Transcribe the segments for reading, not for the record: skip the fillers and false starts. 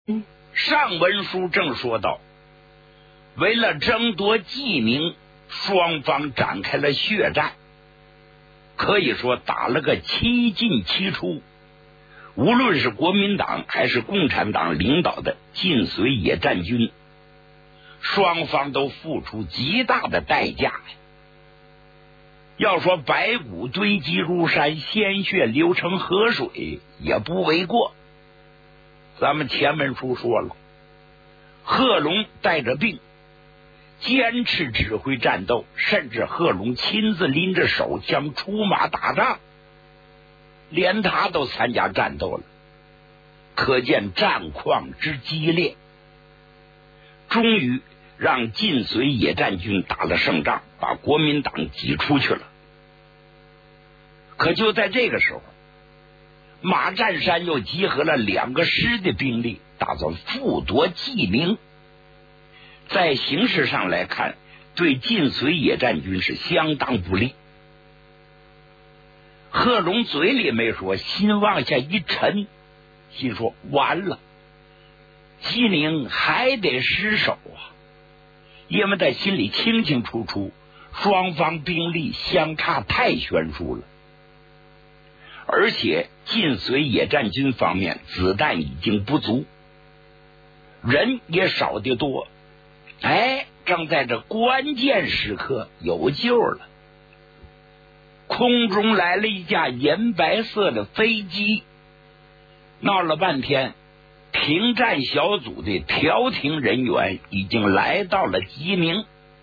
上文书正说到，为了争夺冀宁，双方展开了血战，可以说打了个七进七出。无论是国民党还是共产党领导的晋绥野战军，双方都付出极大的代价。要说白骨堆积如山，鲜血流成河水，也不为过。咱们前文书说了，贺龙带着病坚持指挥战斗，甚至贺龙亲自拎着手枪出马打仗，连他都参加战斗了，可见战况之激烈。终于让晋绥野战军打了胜仗，把国民党挤出去了。可就在这个时候，马占山又集合了2个师的兵力，打算复夺冀宁。在形势上来看，对晋绥野战军是相当不利。贺龙嘴里没说，心往下一沉，心说完了，冀宁还得失守啊！因为他心里清清楚楚，双方兵力相差太悬殊了，而且晋绥野战军方面子弹已经不足，人也少得多。正在这关键时刻有救了。空中来了一架银白色的飞机，闹了半天，停战小组的调停人员已经来到了吉宁。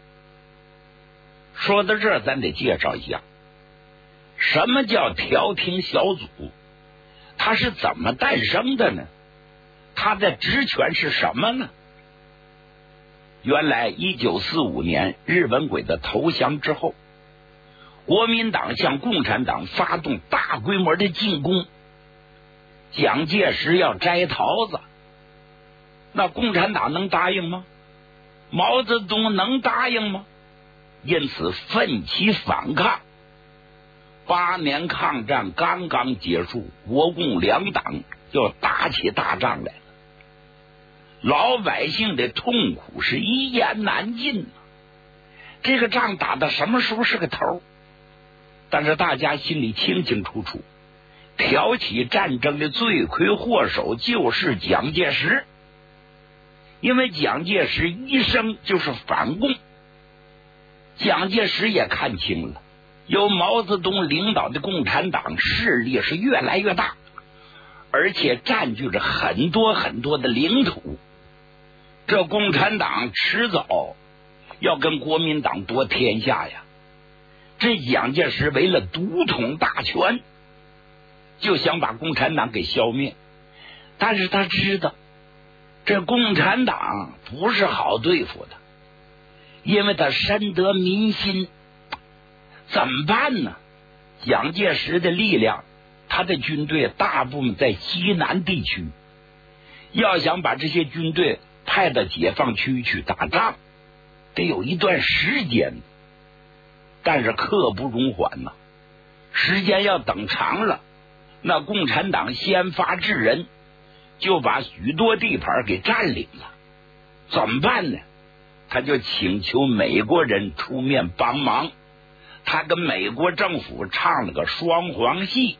说到这儿，咱得介绍一下，什么叫调停小组？它是怎么诞生的呢？它的职权是什么呢？原来1945年日本鬼子投降之后，国民党向共产党发动大规模的进攻，蒋介石要摘桃子，那共产党能答应吗？毛泽东能答应吗？因此奋起反抗。8年抗战刚刚结束，国共两党就打起大仗来了，老百姓的痛苦是一言难尽。这个仗打到什么时候是个头？但是大家心里清清楚楚，挑起战争的罪魁祸首就是蒋介石，因为蒋介石一生就是反共。蒋介石也看清了，由毛泽东领导的共产党势力是越来越大，而且占据着很多很多的领土，这共产党迟早要跟国民党夺天下呀。这蒋介石为了独统大权，就想把共产党给消灭，但是他知道这共产党不是好对付的，因为他深得民心。怎么办呢？蒋介石的力量，他的军队大部分在西南地区，要想把这些军队派到解放区去打仗，得有一段时间，但是刻不容缓呐。时间要等长了，那共产党先发制人，就把许多地盘给占领了。怎么办呢？他就请求美国人出面帮忙，他跟美国政府唱了个双簧戏，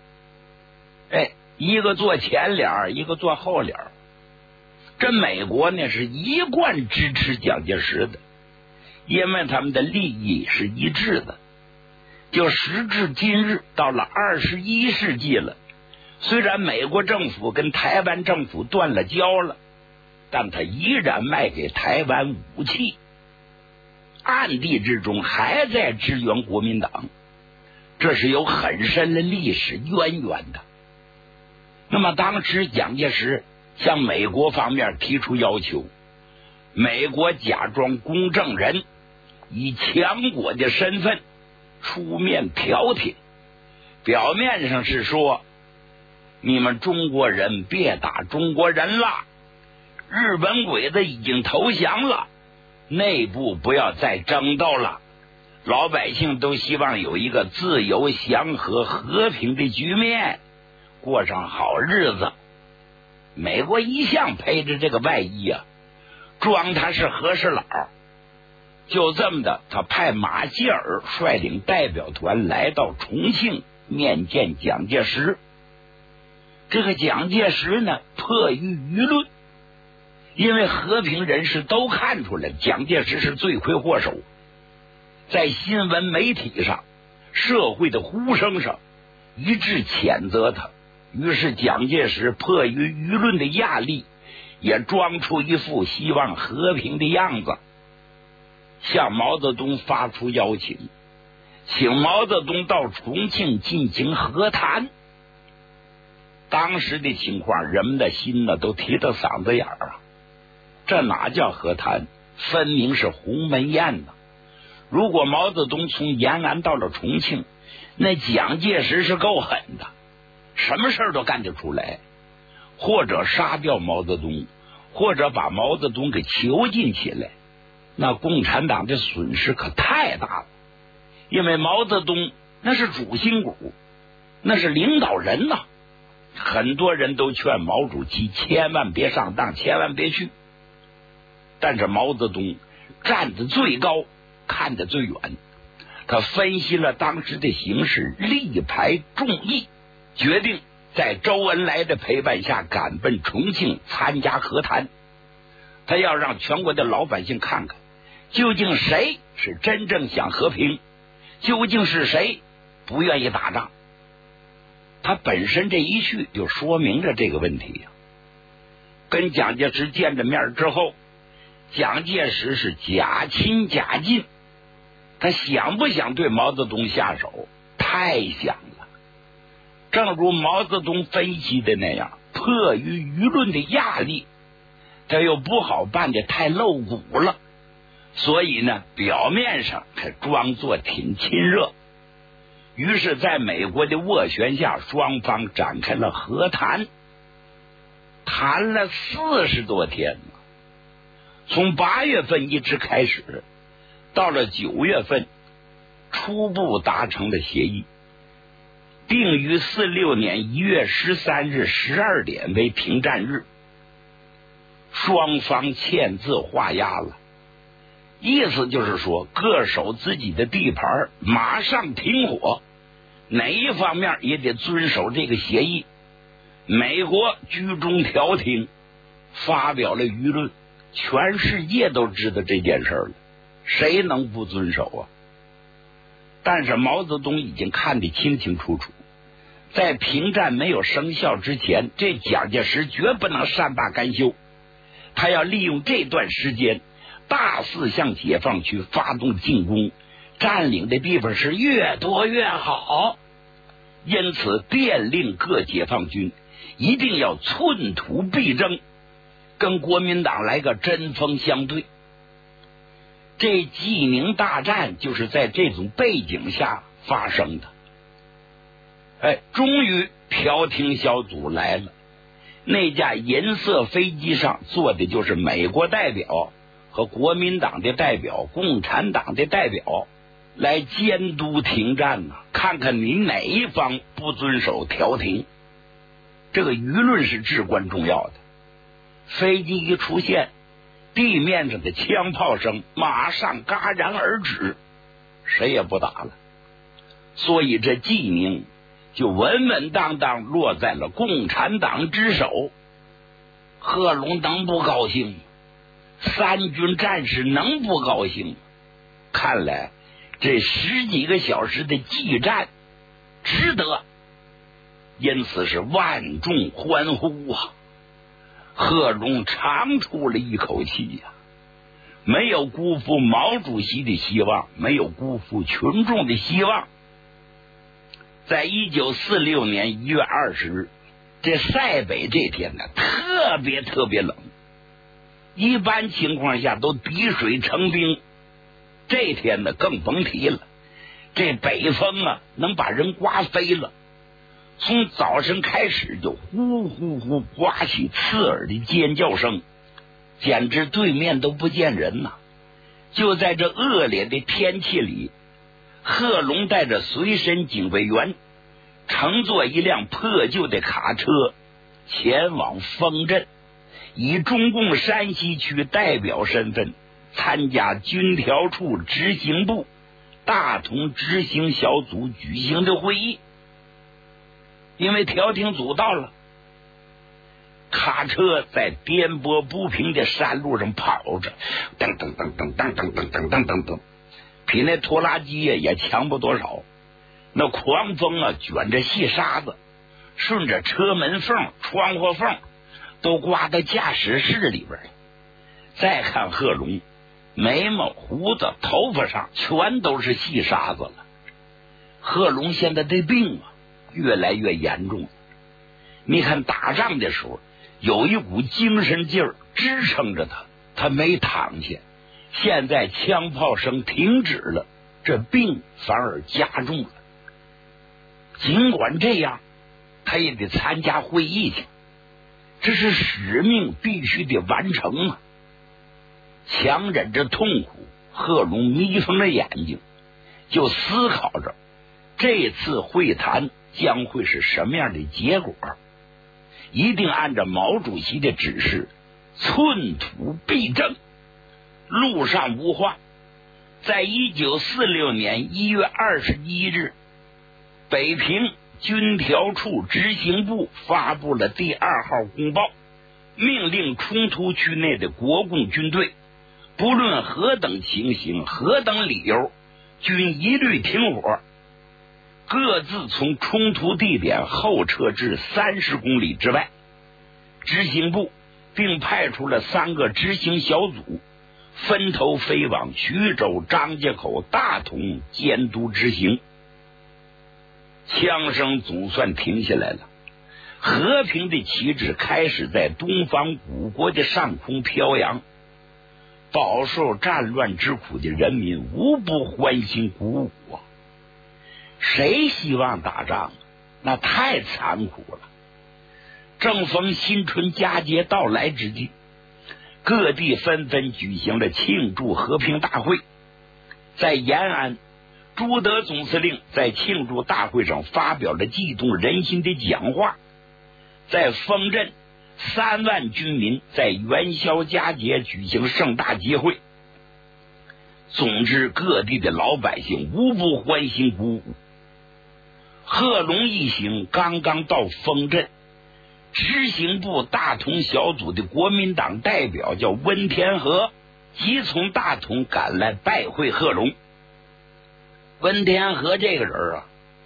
一个做前脸，一个做后脸。这美国呢是一贯支持蒋介石的，因为他们的利益是一致的。就时至今日，到了21世纪了，虽然美国政府跟台湾政府断了交了，但他依然卖给台湾武器，暗地之中还在支援国民党，这是有很深的历史渊源的。那么当时蒋介石向美国方面提出要求，美国假装公证人，以强国的身份出面调停，表面上是说你们中国人别打中国人了，日本鬼子已经投降了，内部不要再争斗了，老百姓都希望有一个自由祥和和平的局面，过上好日子。 美国一向配着这个外衣啊，装他是和事佬。就这么的，他派马歇尔率领代表团来到重庆面见蒋介石。这个蒋介石呢，迫于舆论，因为和平人士都看出来蒋介石是罪魁祸首，在新闻媒体上、社会的呼声上一致谴责他。于是蒋介石迫于舆论的压力，也装出一副希望和平的样子，向毛泽东发出邀请，请毛泽东到重庆进行和谈。当时的情况，人们的心呢都提到嗓子眼儿啊，这哪叫和谈，分明是鸿门宴呢。如果毛泽东从延安到了重庆，那蒋介石是够狠的，什么事都干得出来，或者杀掉毛泽东，或者把毛泽东给囚禁起来，那共产党的损失可太大了。因为毛泽东那是主心骨，那是领导人呐，很多人都劝毛主席千万别上当，千万别去。但是毛泽东站得最高，看得最远，他分析了当时的形势，力排众议，决定在周恩来的陪伴下赶奔重庆参加和谈。他要让全国的老百姓看看，究竟谁是真正想和平，究竟是谁不愿意打仗。他本身这一去就说明着这个问题呀。跟蒋介石见着面之后，蒋介石是假亲假近，他想不想对毛泽东下手？太想了。正如毛泽东分析的那样，迫于舆论的压力，他又不好办的太露骨了，所以呢，表面上他装作挺亲热。于是在美国的斡旋下，双方展开了和谈，谈了40多天呢。从8月份一直开始，到了9月份，初步达成了协议，定于46年1月13日12点为停战日。双方签字画押了，意思就是说各守自己的地盘，马上停火，哪一方面也得遵守这个协议。美国居中调停，发表了舆论，全世界都知道这件事了，谁能不遵守啊？但是毛泽东已经看得清清楚楚，在停战没有生效之前，这蒋介石绝不能善罢甘休，他要利用这段时间大肆向解放区发动进攻，占领的地方是越多越好。因此电令各解放军一定要寸土必争，跟国民党来个针锋相对。这济宁大战就是在这种背景下发生的。终于调停小组来了，那架银色飞机上坐的就是美国代表和国民党的代表、共产党的代表，来监督停战呢，看看你哪一方不遵守调停。这个舆论是至关重要的。飞机一出现，地面上的枪炮声马上戛然而止，谁也不打了。所以这济宁就稳稳当当落在了共产党之手。贺龙能不高兴？三军战士能不高兴？看来这10几个小时的激战值得，因此是万众欢呼啊！贺龙长出了一口气呀，没有辜负毛主席的希望，没有辜负群众的希望。在1946年1月20日，这塞北这天呢，特别冷，一般情况下都滴水成冰，这天呢更甭提了。这北风啊，能把人刮飞了。从早晨开始就呼呼呼刮起刺耳的尖叫声，简直对面都不见人呐。就在这恶劣的天气里，贺龙带着随身警卫员，乘坐一辆破旧的卡车， 前往丰镇，以中共山西区代表身份参加军调处执行部大同执行小组举行的会议。因为调停组到了，卡车在颠簸不平的山路上跑着，噔噔噔噔噔噔噔噔噔噔噔，比那拖拉机也强不多少。那狂风啊，卷着细沙子，顺着车门缝、窗户缝都刮到驾驶室里边。再看贺龙，眉毛、胡子、头发上全都是细沙子了。贺龙现在这病啊，越来越严重了。你看打仗的时候有一股精神劲儿支撑着他没躺下。现在枪炮声停止了，这病反而加重了。尽管这样，他也得参加会议去，这是使命必须得完成啊！强忍着痛苦，贺龙眯缝着眼睛，就思考着这次会谈将会是什么样的结果。一定按照毛主席的指示，寸土必争，路上无话。在1946年1月21日，北平军调处执行部发布了第2号公报，命令冲突区内的国共军队不论何等情形、何等理由，均一律停火，各自从冲突地点后撤至30公里之外。执行部并派出了3个执行小组，分头飞往衢州、张家口、大同监督执行。枪声总算停下来了，和平的旗帜开始在东方古国的上空飘扬。饱受战乱之苦的人民无不欢欣鼓舞啊！谁希望打仗？那太残酷了。正逢新春佳节到来之际，各地纷纷举行了庆祝和平大会。在延安，朱德总司令在庆祝大会上发表了激动人心的讲话。在丰镇，3万军民在元宵佳节举行盛大集会。总之，各地的老百姓无不欢欣鼓舞。贺龙一行刚刚到丰镇，执行部大同小组的国民党代表叫温天和，即从大同赶来拜会贺龙。温天和这个人啊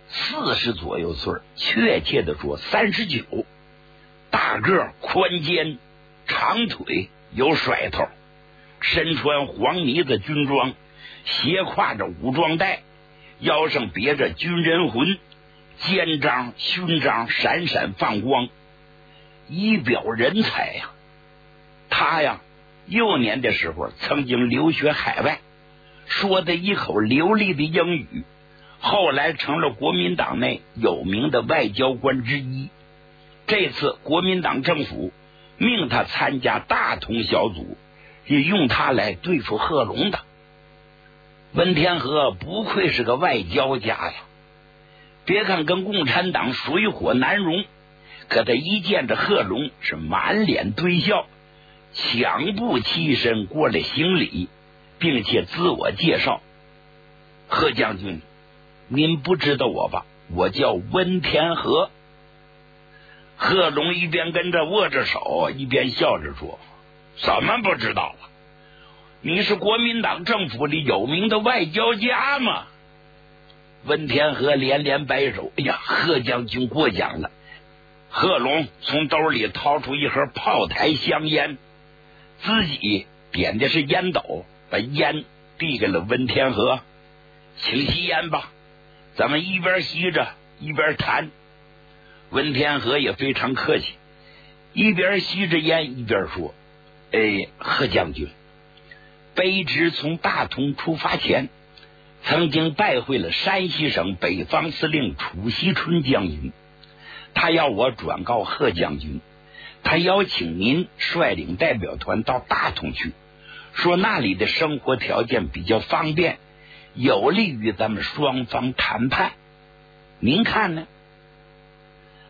，40左右岁，确切的说39，大个宽肩，长腿，有甩头，身穿黄呢子军装，斜挎着武装带，腰上别着军人魂，肩章勋章闪闪放光，一表人才呀。他呀幼年的时候曾经留学海外，说的一口流利的英语，后来成了国民党内有名的外交官之一。这次国民党政府命他参加大同小组，也用他来对付贺龙的。温天和不愧是个外交家呀，别看跟共产党水火难容，可他一见着贺龙是满脸堆笑，抢步起身过来行礼，并且自我介绍：贺将军，您不知道我吧？我叫温天和。贺龙一边跟着握着手，一边笑着说：怎么不知道了？你是国民党政府里有名的外交家吗？温天和连连摆手：哎呀，贺将军过奖了。贺龙从兜里掏出一盒炮台香烟，自己点的是烟斗，把烟递给了温天和：请吸烟吧，咱们一边吸着一边谈。温天和也非常客气，一边吸着烟一边说：贺将军，卑职从大同出发前，曾经拜会了山西省北方司令楚锡春将军，他要我转告贺将军，他邀请您率领代表团到大同去，说那里的生活条件比较方便，有利于咱们双方谈判，您看呢？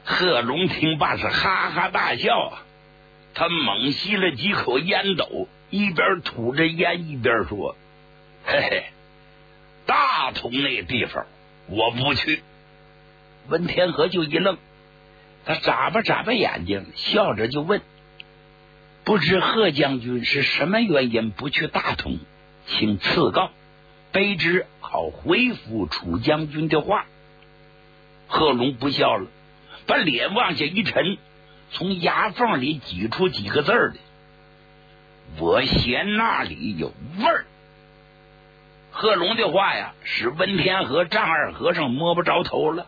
贺龙听罢是哈哈大笑啊，他猛吸了几口烟斗，一边吐着烟一边说：“嘿嘿，大同那地方我不去。”温天和就一愣，他眨巴眨巴眼睛，笑着就问：“不知贺将军是什么原因不去大同？请赐告，卑职好回复楚将军的话。”贺龙不笑了，把脸往下一沉，从牙缝里挤出几个字来：“我嫌那里有味儿。”贺龙的话呀，使温天和丈二和尚摸不着头了。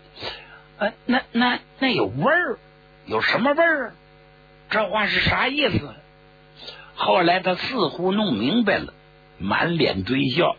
那有味儿？有什么味儿？这话是啥意思？后来他似乎弄明白了，满脸堆笑。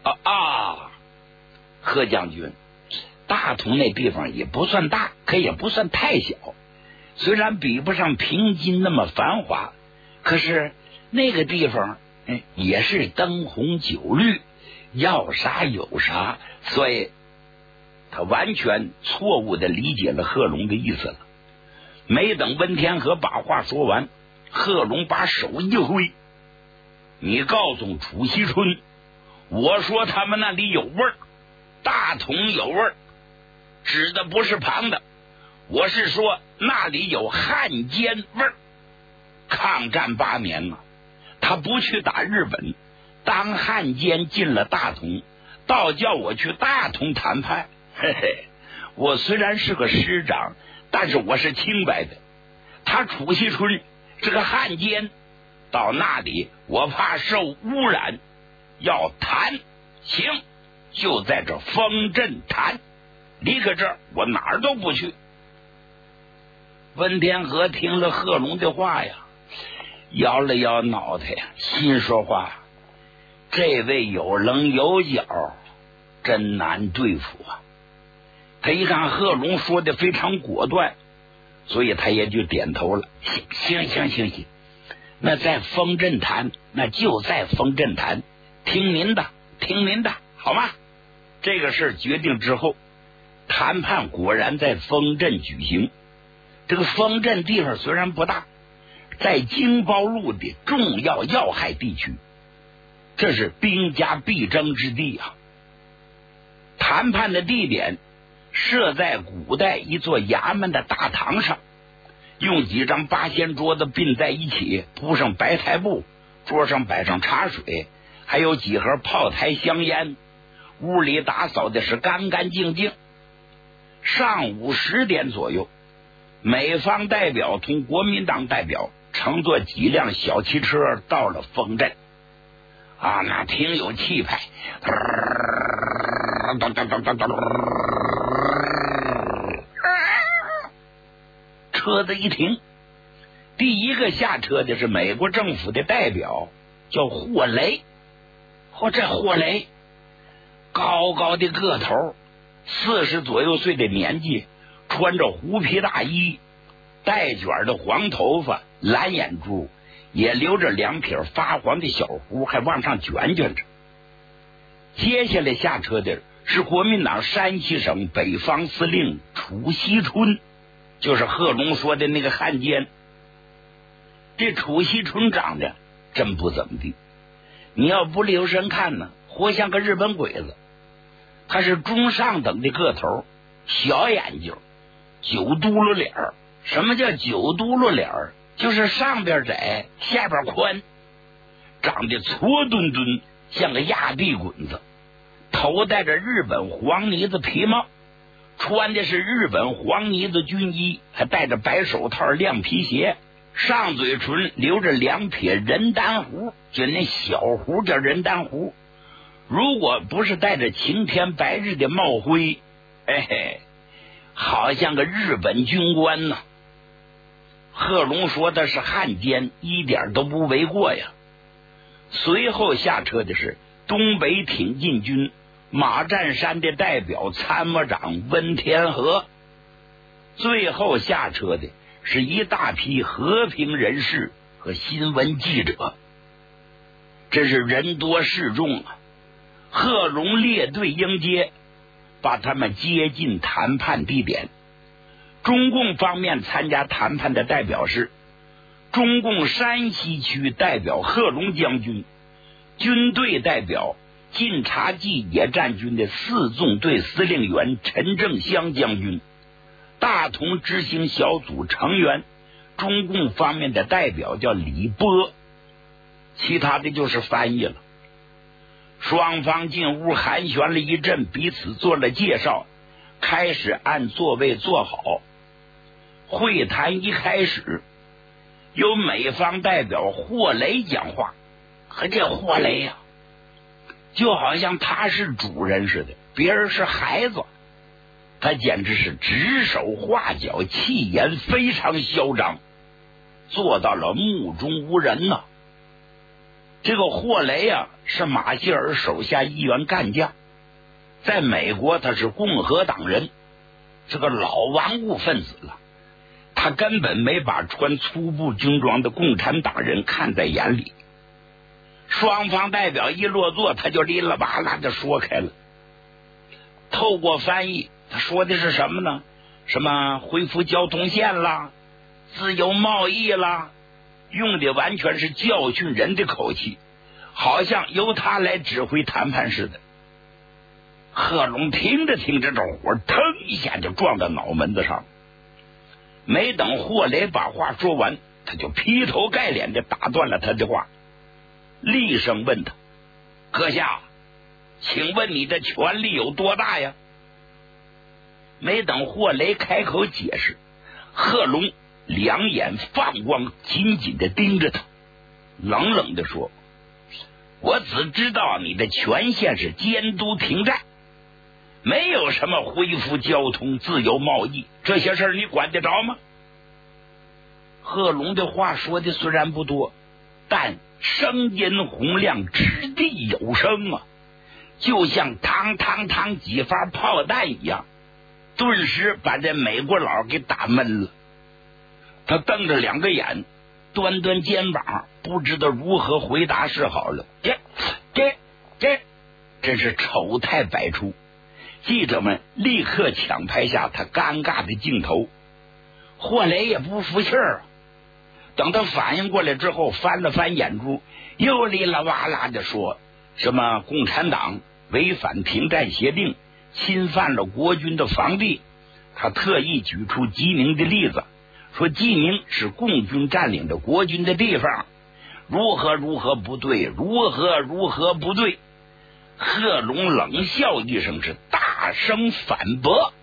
贺将军，大同那地方也不算大，可也不算太小。虽然比不上平津那么繁华，可是那个地方也是灯红酒绿，要啥有啥。所以他完全错误的理解了贺龙的意思了。没等温天和把话说完，贺龙把手一挥：“你告诉楚西春，我说他们那里有味儿，大同有味儿，指的不是旁的，我是说那里有汉奸味儿。抗战8年了，他不去打日本，当汉奸进了大同，倒叫我去大同谈判。嘿嘿，我虽然是个师长，但是我是清白的。他楚西春是个汉奸，到那里我怕受污染，要谈行，就在这丰镇谈，离开这儿我哪儿都不去。”温天和听了贺龙的话呀，摇了摇脑袋呀，心说话：这位有棱有角，真难对付啊。他一看贺龙说的非常果断，所以他也就点头了。行，那在丰镇谈，那就在丰镇谈，听您的，好吗？这个事决定之后，谈判果然在丰镇举行。这个丰镇地方虽然不大，在京包路的重要要害地区，这是兵家必争之地啊。谈判的地点设在古代一座衙门的大堂上，用几张八仙桌子并在一起，铺上白台布，桌上摆上茶水，还有几盒炮台香烟，屋里打扫的是干干净净。上午10点左右，美方代表同国民党代表乘坐几辆小汽车到了丰镇啊，那挺有气派。车子一停，第一个下车的是美国政府的代表，叫霍雷。这霍雷高高的个头，40左右岁的年纪，穿着狐皮大衣，带卷的黄头发，蓝眼珠，也留着2撇发黄的小胡，还往上卷着。接下来下车的是国民党山西省北方司令楚西春，就是贺龙说的那个汉奸。这楚西春长得真不怎么地，你要不留神看呢，活像个日本鬼子。他是中上等的个头，小眼睛，9嘟噜脸。什么叫9嘟噜脸？就是上边窄，下边宽，长得矬墩墩，像个压地滚子，头戴着日本黄呢子皮帽，穿的是日本黄呢子军衣，还戴着白手套、亮皮鞋，上嘴唇留着2撇人丹胡，就那小胡叫人丹胡。如果不是带着晴天白日的帽徽，好像个日本军官呢。贺龙说的是汉奸，一点都不为过呀。随后下车的是东北挺进军马占山的代表参谋长温天和，最后下车的是一大批和平人士和新闻记者。这是人多势众啊，贺龙列队迎接，把他们接进谈判地点。 中共方面参加谈判的代表是中共山西区代表贺龙将军，军队代表晋察冀野战军的4纵队司令员陈正湘将军，大同执行小组成员中共方面的代表叫李波，其他的就是翻译了。双方进屋寒暄了一阵，彼此做了介绍，开始按座位坐好。会谈一开始，由美方代表霍雷讲话，可这霍雷呀，就好像他是主人似的，别人是孩子，他简直是指手画脚，气焰非常嚣张，做到了目中无人呐。这个霍雷啊，是马歇尔手下一员干将，在美国他是共和党人，是个老顽固分子了。他根本没把穿粗布军装的共产党人看在眼里。双方代表一落座，他就哩啦吧啦的说开了。透过翻译，他说的是什么呢？什么恢复交通线啦，自由贸易啦，用的完全是教训人的口气，好像由他来指挥谈判似的。贺龙听着听着，这火腾一下就撞到脑门子上。没等霍雷把话说完，他就劈头盖脸的打断了他的话，厉声问他：阁下，请问你的权力有多大呀？没等霍雷开口解释，贺龙两眼放光，紧紧的盯着他，冷冷的说：我只知道你的权限是监督停战，没有什么恢复交通、自由贸易，这些事儿你管得着吗？贺龙的话说的虽然不多，但声音洪亮，掷地有声啊，就像嘡嘡嘡几发炮弹一样，顿时把这美国佬给打闷了。他瞪着两个眼，端端肩膀，不知道如何回答是好了。这真是丑态百出。记者们立刻抢拍下他尴尬的镜头。霍雷也不服气儿，等他反应过来之后，翻了翻眼珠，又哩啦哇啦的说什么共产党违反停战协定，侵犯了国军的防地。他特意举出吉宁的例子，说吉宁是共军占领的国军的地方，如何如何不对，如何不对。贺龙冷笑一声，是大声反驳。